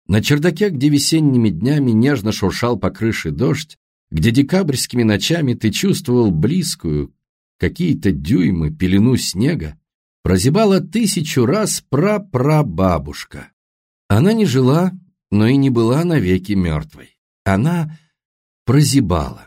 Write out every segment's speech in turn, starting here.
На чердаке, где весенними днями нежно шуршал по крыше дождь, где декабрьскими ночами ты чувствовал близкую, какие-то дюймы, пелену снега, прозябала 1000 раз прапрабабушка. Она не жила, но и не была навеки мертвой. Она прозябала.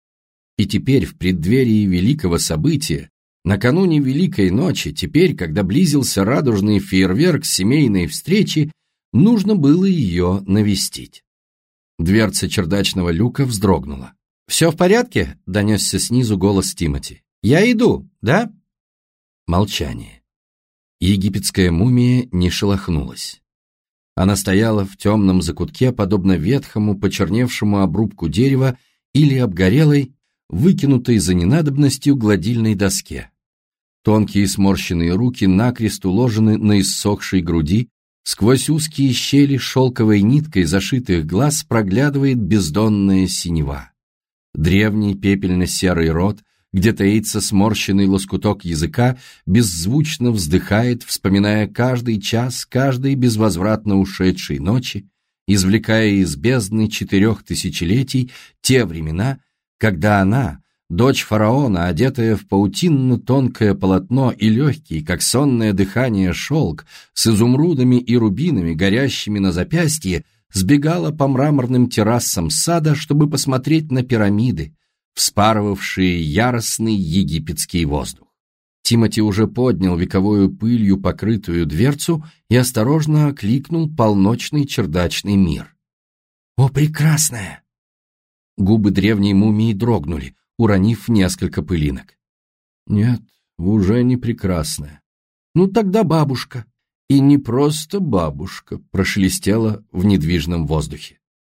И теперь, в преддверии великого события, накануне Великой ночи, теперь, когда близился радужный фейерверк семейной встречи, нужно было ее навестить. Дверца чердачного люка вздрогнула. «Все в порядке?» — донесся снизу голос Тимоти. «Я иду, да?» Молчание. Египетская мумия не шелохнулась. Она стояла в темном закутке, подобно ветхому, почерневшему обрубку дерева или обгорелой, выкинутой за ненадобностью гладильной доске. Тонкие сморщенные руки накрест уложены на иссохшей груди, сквозь узкие щели шелковой ниткой зашитых глаз проглядывает бездонная синева. Древний пепельно-серый рот, где таится сморщенный лоскуток языка, беззвучно вздыхает, вспоминая каждый час, каждой безвозвратно ушедшей ночи, извлекая из бездны 4 тысячелетий те времена, когда она, дочь фараона, одетая в паутинно-тонкое полотно и легкий, как сонное дыхание, шелк, с изумрудами и рубинами, горящими на запястье, сбегала по мраморным террасам сада, чтобы посмотреть на пирамиды, вспарывавшие яростный египетский воздух. Тимоти уже поднял вековую пылью покрытую дверцу и осторожно окликнул полночный чердачный мир. «О, прекрасная!» Губы древней мумии дрогнули, уронив несколько пылинок. «Нет, уже не прекрасная. Ну тогда бабушка». «И не просто бабушка», — прошелестела в недвижном воздухе.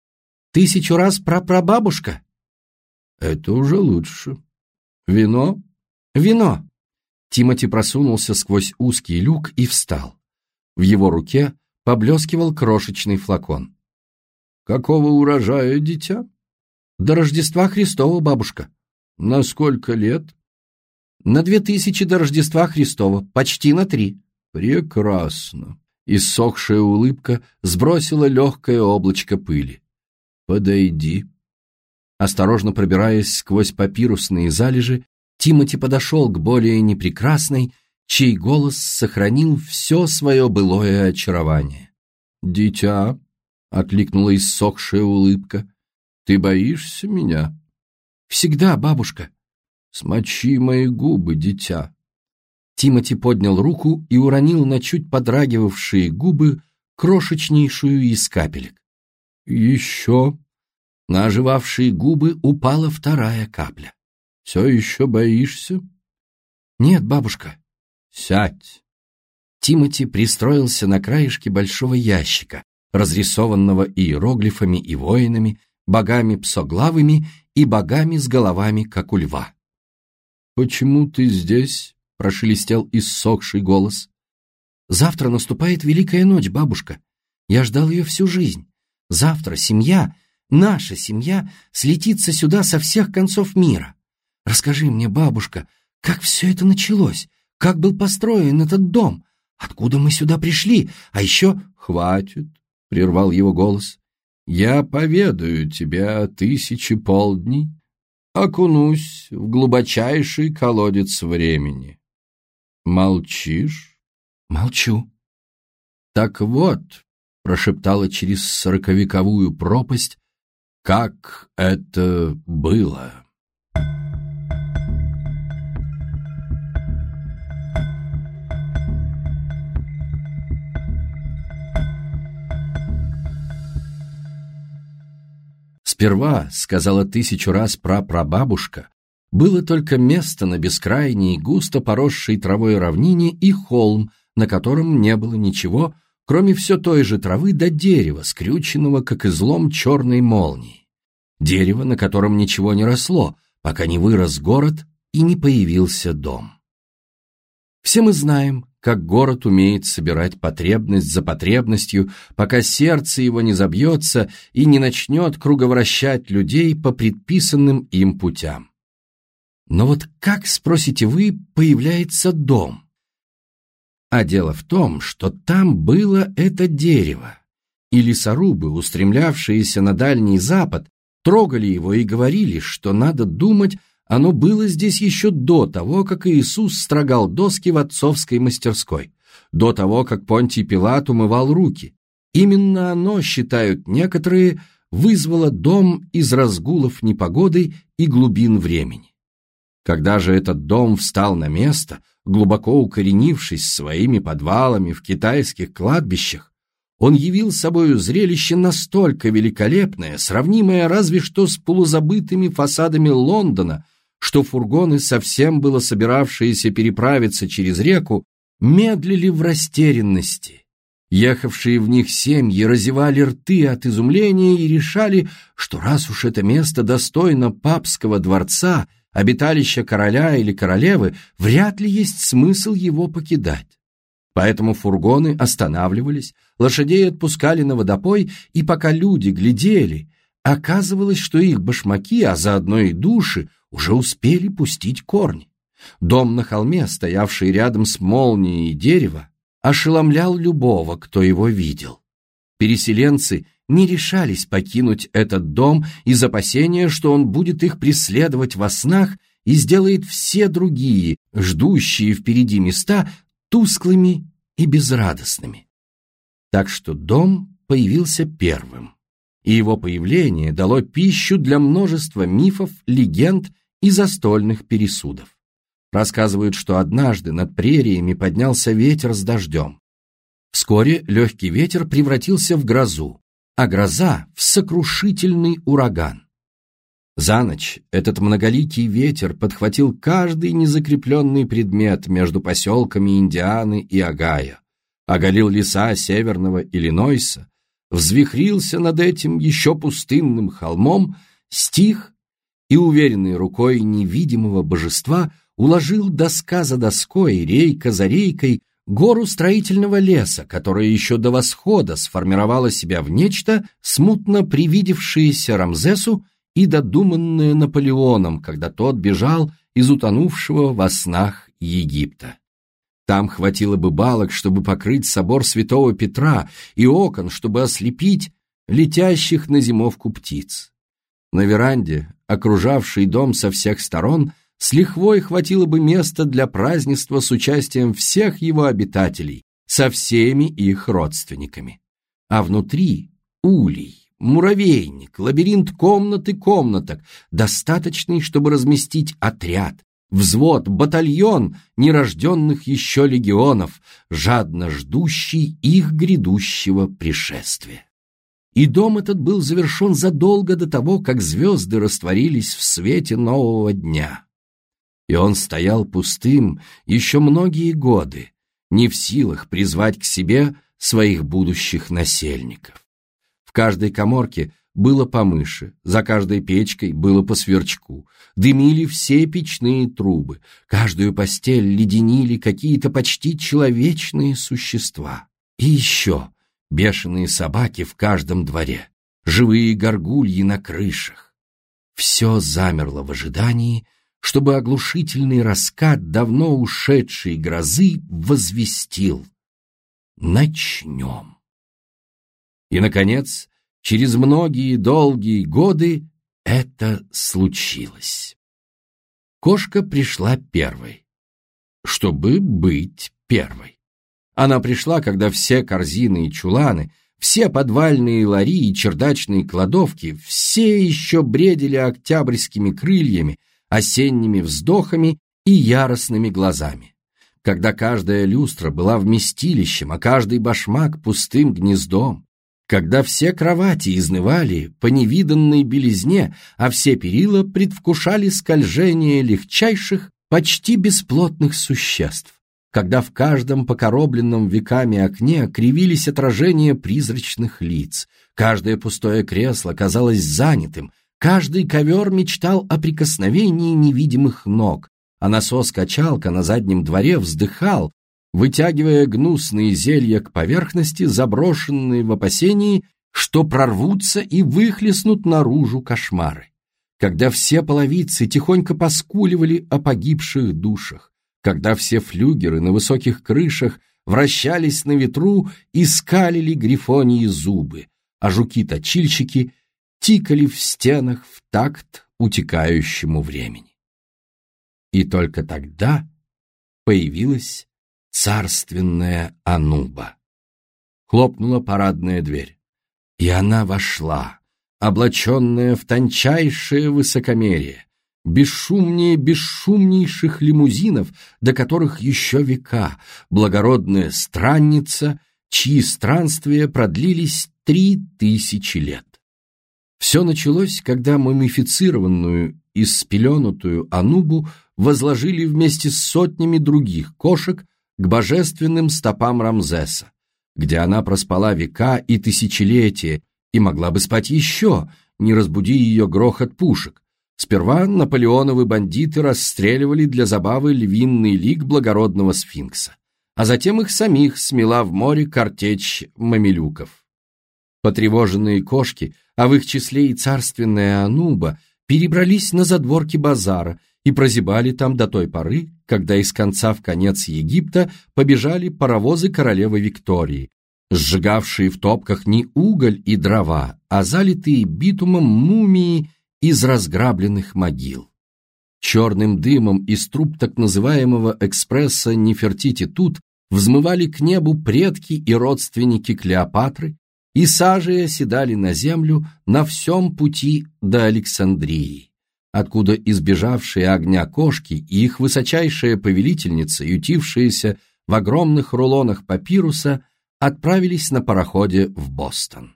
1000 раз прапрабабушка?» «Это уже лучше. Вино?» «Вино!» Тимоти просунулся сквозь узкий люк и встал. В его руке поблескивал крошечный флакон. «Какого урожая, дитя?» «До Рождества Христова, бабушка». «На сколько лет?» «На 2000 до Рождества Христова, почти на 3». «Прекрасно!» Иссохшая улыбка сбросила легкое облачко пыли. «Подойди». Осторожно пробираясь сквозь папирусные залежи, Тимоти подошел к более непрекрасной, чей голос сохранил все свое былое очарование. «Дитя», — окликнула иссохшая улыбка, — «ты боишься меня?» «Всегда, бабушка». «Смочи мои губы, дитя». Тимоти поднял руку и уронил на чуть подрагивавшие губы крошечнейшую из капелек. «Еще». На оживавшие губы упала 2-я капля. «Все еще боишься?» «Нет, бабушка». «Сядь». Тимоти пристроился на краешке большого ящика, разрисованного иероглифами и воинами, богами псоглавыми и богами с головами, как у льва. «Почему ты здесь?» — прошелестел иссохший голос. «Завтра наступает Великая ночь, бабушка. Я ждал ее всю жизнь. Завтра семья, наша семья, слетится сюда со всех концов мира. Расскажи мне, бабушка, как все это началось? Как был построен этот дом? Откуда мы сюда пришли? А еще...» «Хватит», — прервал его голос. «Я поведаю тебе о 1000 полдней, окунусь в глубочайший колодец времени». «Молчишь?» «Молчу». «Так вот», — прошептала через 40-вековую пропасть, — «как это было». Сперва, сказала 1000 раз прапрабабушка, было только место на бескрайней, густо поросшей травой равнине и холм, на котором не было ничего, кроме все той же травы до дерева, скрюченного, как излом черной молнии. Дерево, на котором ничего не росло, пока не вырос город и не появился дом. Все мы знаем, как город умеет собирать потребность за потребностью, пока сердце его не забьется и не начнет круговращать людей по предписанным им путям. Но вот как, спросите вы, появляется дом? А дело в том, что там было это дерево. И лесорубы, устремлявшиеся на Дальний Запад, трогали его и говорили, что надо думать, оно было здесь еще до того, как Иисус строгал доски в отцовской мастерской, до того, как Понтий Пилат умывал руки. Именно оно, считают некоторые, вызвало дом из разгулов непогоды и глубин времени. Когда же этот дом встал на место, глубоко укоренившись своими подвалами в китайских кладбищах, он явил собою зрелище настолько великолепное, сравнимое разве что с полузабытыми фасадами Лондона, что фургоны, совсем было собиравшиеся переправиться через реку, медлили в растерянности. Ехавшие в них семьи разевали рты от изумления и решали, что раз уж это место достойно папского дворца, обиталища короля или королевы, вряд ли есть смысл его покидать. Поэтому фургоны останавливались, лошадей отпускали на водопой, и пока люди глядели, оказывалось, что их башмаки, а заодно и души, уже успели пустить корни. Дом на холме, стоявший рядом с молнией дерева, ошеломлял любого, кто его видел. Переселенцы не решались покинуть этот дом из опасения, что он будет их преследовать во снах и сделает все другие, ждущие впереди места, тусклыми и безрадостными. Так что дом появился первым, и его появление дало пищу для множества мифов, легенд и застольных пересудов. Рассказывают, что однажды над прериями поднялся ветер с дождем. Вскоре легкий ветер превратился в грозу, а гроза — в сокрушительный ураган. За ночь этот многоликий ветер подхватил каждый незакрепленный предмет между поселками Индианы и Огайо, оголил леса северного Иллинойса, взвихрился над этим еще пустынным холмом, стих и, уверенной рукой невидимого божества, уложил доска за доской, рейка за рейкой, гору строительного леса, которая еще до восхода сформировала себя в нечто, смутно привидевшееся Рамзесу и додуманное Наполеоном, когда тот бежал из утонувшего во снах Египта. Там хватило бы балок, чтобы покрыть собор Святого Петра, и окон, чтобы ослепить летящих на зимовку птиц. На веранде, окружавшей дом со всех сторон, с лихвой хватило бы места для празднества с участием всех его обитателей, со всеми их родственниками. А внутри улей, муравейник, лабиринт комнат и комнаток, достаточный, чтобы разместить отряд, взвод, батальон нерожденных еще легионов, жадно ждущий их грядущего пришествия. И дом этот был завершен задолго до того, как звезды растворились в свете нового дня. И он стоял пустым еще многие годы, не в силах призвать к себе своих будущих насельников. В каждой каморке было по мыши, за каждой печкой было по сверчку, дымили все печные трубы, каждую постель леденили какие-то почти человечные существа. И еще бешеные собаки в каждом дворе, живые горгульи на крышах. Все замерло в ожидании, чтобы оглушительный раскат давно ушедшей грозы возвестил: начнем. И, наконец, через многие долгие годы это случилось. Кошка пришла первой, чтобы быть первой. Она пришла, когда все корзины и чуланы, все подвальные лари и чердачные кладовки, все еще бредили октябрьскими крыльями, осенними вздохами и яростными глазами. Когда каждая люстра была вместилищем, а каждый башмак пустым гнездом, когда все кровати изнывали по невиданной белизне, а все перила предвкушали скольжение легчайших, почти бесплотных существ, когда в каждом покоробленном веками окне кривились отражения призрачных лиц, каждое пустое кресло казалось занятым, каждый ковер мечтал о прикосновении невидимых ног, а насос-качалка на заднем дворе вздыхал, вытягивая гнусные зелья к поверхности, заброшенные в опасении, что прорвутся и выхлестнут наружу кошмары. Когда все половицы тихонько поскуливали о погибших душах, когда все флюгеры на высоких крышах вращались на ветру и скалили грифоньи зубы, а жуки-точильщики тикали в стенах в такт утекающему времени. И только тогда появилась царственная Ануба. Хлопнула парадная дверь, и она вошла, облаченная в тончайшее высокомерие, бесшумнее бесшумнейших лимузинов, до которых еще века, благородная странница, чьи странствия продлились 3000 лет. Все началось, когда мумифицированную и спеленутую Анубу возложили вместе с сотнями других кошек к божественным стопам Рамзеса, где она проспала века и тысячелетия и могла бы спать еще, не разбуди ее грохот пушек. Сперва наполеоновы бандиты расстреливали для забавы львиный лик благородного сфинкса, а затем их самих смела в море картечь мамилюков. Потревоженные кошки, а в их числе и царственная Ануба, перебрались на задворки базара и прозябали там до той поры, когда из конца в конец Египта побежали паровозы королевы Виктории, сжигавшие в топках не уголь и дрова, а залитые битумом мумии из разграбленных могил. Черным дымом из труб так называемого экспресса «Нефертити тут» взмывали к небу предки и родственники Клеопатры, и сажей оседали на землю на всем пути до Александрии, откуда избежавшие огня кошки и их высочайшая повелительница, ютившиеся в огромных рулонах папируса, отправились на пароходе в Бостон.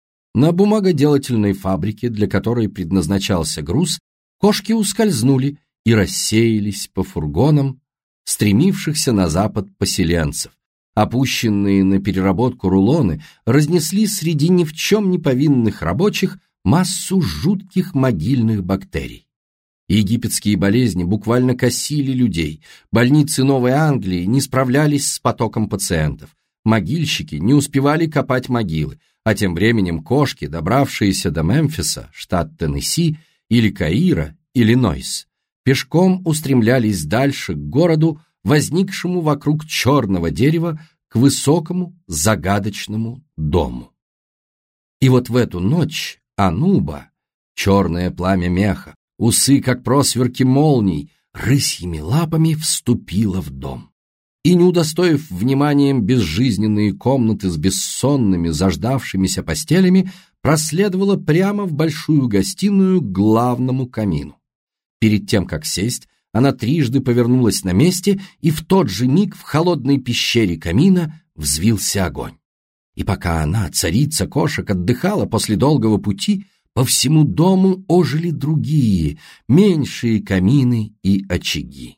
На бумагоделательной фабрике, для которой предназначался груз, кошки ускользнули и рассеялись по фургонам, стремившихся на запад поселенцев. Опущенные на переработку рулоны разнесли среди ни в чем не повинных рабочих массу жутких могильных бактерий. Египетские болезни буквально косили людей, больницы Новой Англии не справлялись с потоком пациентов, могильщики не успевали копать могилы, а тем временем кошки, добравшиеся до Мемфиса, штат Теннесси, или Каира, Иллинойс, пешком устремлялись дальше к городу, возникшему вокруг черного дерева, к высокому загадочному дому. И вот в эту ночь Ануба, черное пламя меха, усы, как просверки молний, рысьими лапами вступила в дом. И, не удостоив вниманием безжизненные комнаты с бессонными, заждавшимися постелями, проследовала прямо в большую гостиную к главному камину. Перед тем, как сесть, она трижды повернулась на месте, и в тот же миг в холодной пещере камина взвился огонь. И пока она, царица кошек, отдыхала после долгого пути, по всему дому ожили другие, меньшие камины и очаги.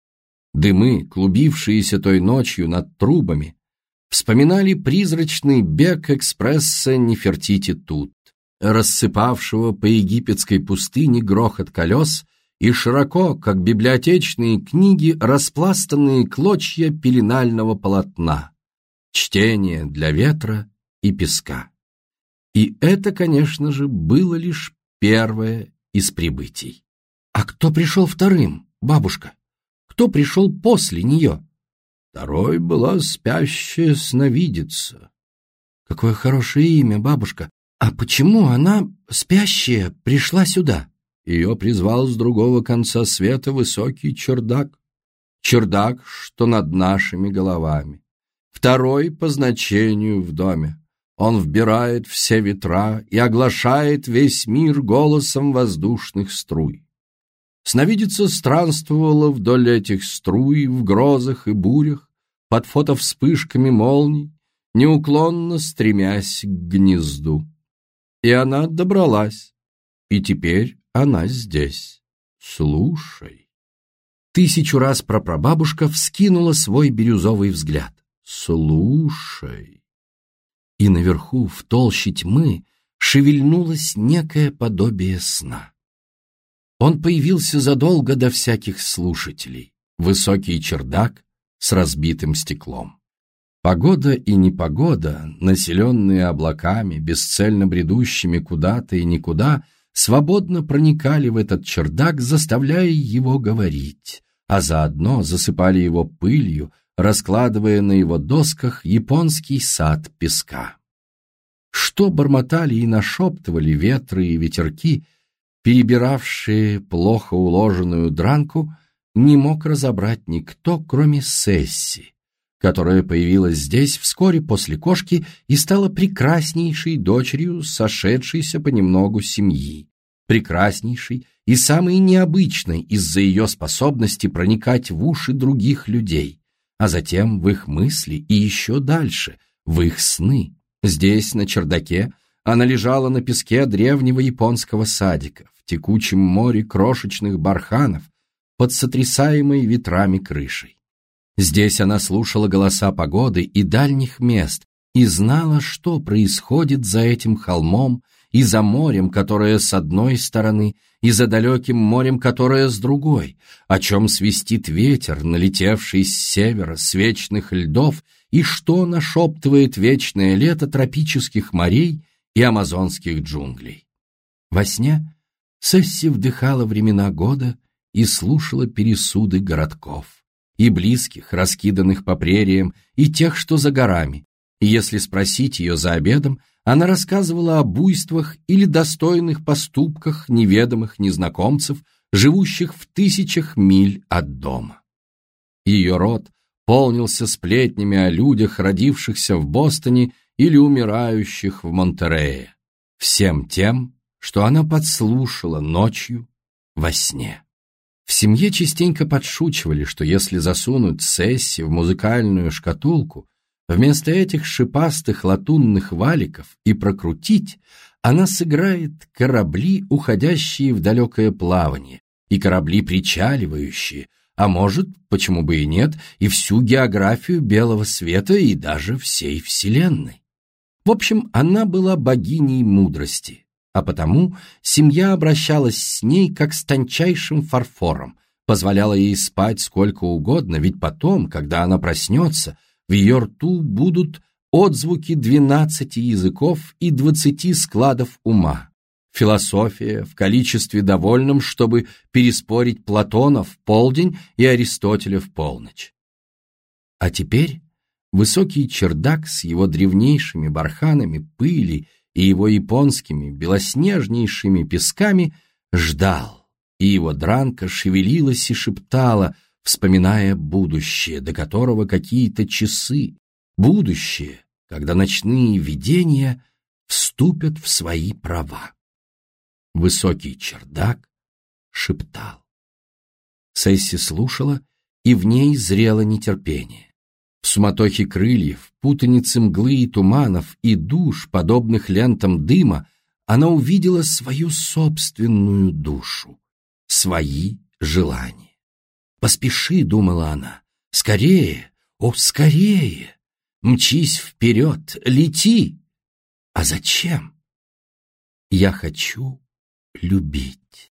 Дымы, клубившиеся той ночью над трубами, вспоминали призрачный бег экспресса Нефертити тут, рассыпавшего по египетской пустыне грохот колес и широко, как библиотечные книги, распластанные клочья пеленального полотна, чтение для ветра и песка. И это, конечно же, было лишь первое из прибытий. А кто пришел вторым, бабушка? Кто пришел после нее? Второй была спящая сновидица. Какое хорошее имя, бабушка. А почему она, спящая, пришла сюда? Ее призвал с другого конца света высокий чердак. Чердак, что над нашими головами. Второй по значению в доме. Он вбирает все ветра и оглашает весь мир голосом воздушных струй. Сновидица странствовала вдоль этих струй в грозах и бурях, под фотовспышками молний, неуклонно стремясь к гнезду. И она добралась, и теперь она здесь. Слушай. 1000 раз прапрабабушка вскинула свой бирюзовый взгляд. Слушай. И наверху, в толще тьмы, шевельнулось некое подобие сна. Он появился задолго до всяких слушателей. Высокий чердак с разбитым стеклом. Погода и непогода, населенные облаками, бесцельно бредущими куда-то и никуда, свободно проникали в этот чердак, заставляя его говорить, а заодно засыпали его пылью, раскладывая на его досках японский сад песка. Что бормотали и нашептывали ветры и ветерки, перебиравшие плохо уложенную дранку, не мог разобрать никто, кроме Сесси, которая появилась здесь вскоре после кошки и стала прекраснейшей дочерью сошедшейся понемногу семьи, прекраснейшей и самой необычной из-за ее способности проникать в уши других людей, а затем в их мысли и еще дальше, в их сны. Здесь, на чердаке, она лежала на песке древнего японского садика, в текучем море крошечных барханов, под сотрясаемой ветрами крышей. Здесь она слушала голоса погоды и дальних мест и знала, что происходит за этим холмом и за морем, которое с одной стороны, и за далеким морем, которое с другой, о чем свистит ветер, налетевший с севера, с вечных льдов, и что нашептывает вечное лето тропических морей и амазонских джунглей. Во сне Сесси вдыхала времена года и слушала пересуды городков, и близких, раскиданных по прериям, и тех, что за горами, и если спросить ее за обедом, она рассказывала о буйствах или достойных поступках неведомых незнакомцев, живущих в тысячах миль от дома. Ее род полнился сплетнями о людях, родившихся в Бостоне или умирающих в Монтерее, всем тем, что она подслушала ночью во сне. В семье частенько подшучивали, что если засунуть Сесси в музыкальную шкатулку, вместо этих шипастых латунных валиков и прокрутить, она сыграет корабли, уходящие в далекое плавание, и корабли причаливающие, а может, почему бы и нет, и всю географию белого света и даже всей Вселенной. В общем, она была богиней мудрости, а потому семья обращалась с ней как с тончайшим фарфором, позволяла ей спать сколько угодно, ведь потом, когда она проснется, в ее рту будут отзвуки 12 языков и 20 складов ума, философия в количестве довольном, чтобы переспорить Платона в полдень и Аристотеля в полночь. А теперь высокий чердак с его древнейшими барханами пыли и его японскими белоснежнейшими песками ждал, и его дранка шевелилась и шептала, вспоминая будущее, до которого какие-то часы, будущее, когда ночные видения вступят в свои права. Высокий чердак шептал. Сесси слушала, и в ней зрело нетерпение. В суматохе крыльев, путанице мглы и туманов и душ, подобных лентам дыма, она увидела свою собственную душу, свои желания. «Поспеши», — думала она, — «скорее, о, скорее! Мчись вперед, лети!» «А зачем?» «Я хочу любить».